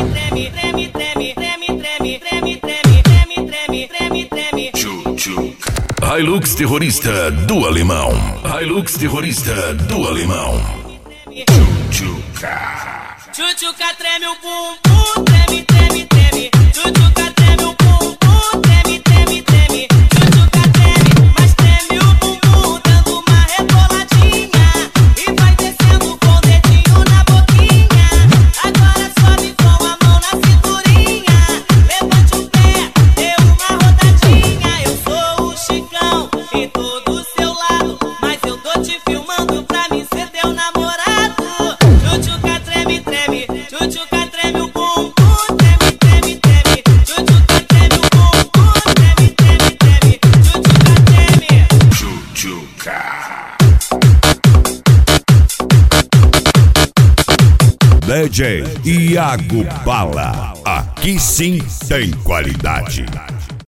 treme, treme, treme, treme, treme, treme, treme, treme, treme, treme, treme. Tchutchuca. Hilux terrorista do alemão. Hilux terrorista do alemão. Tchutchuca. Tchutchuca treme o bumbum, treme, treme, treme. Tchutchuca treme o bumbum, treme, treme, treme. Tchutchuca treme, mas treme o bumbum, dando uma reboladinha e vai descendo com o dedinho na boquinha. Agora sobe com a mão na cinturinha, levante o pé, dê uma rodadinha. Eu sou o Chicão e tô do seu lado, mas eu tô te filmando pra mim ser teu namorado. Tchutchuca treme, treme, tchutchuca treme o bumbum, treme, treme, treme. Tchutchuca treme o bumbum, treme, treme, treme. Tchutchuca treme. Tchutchuca. DJ Iago Bala. Aqui sim tem qualidade.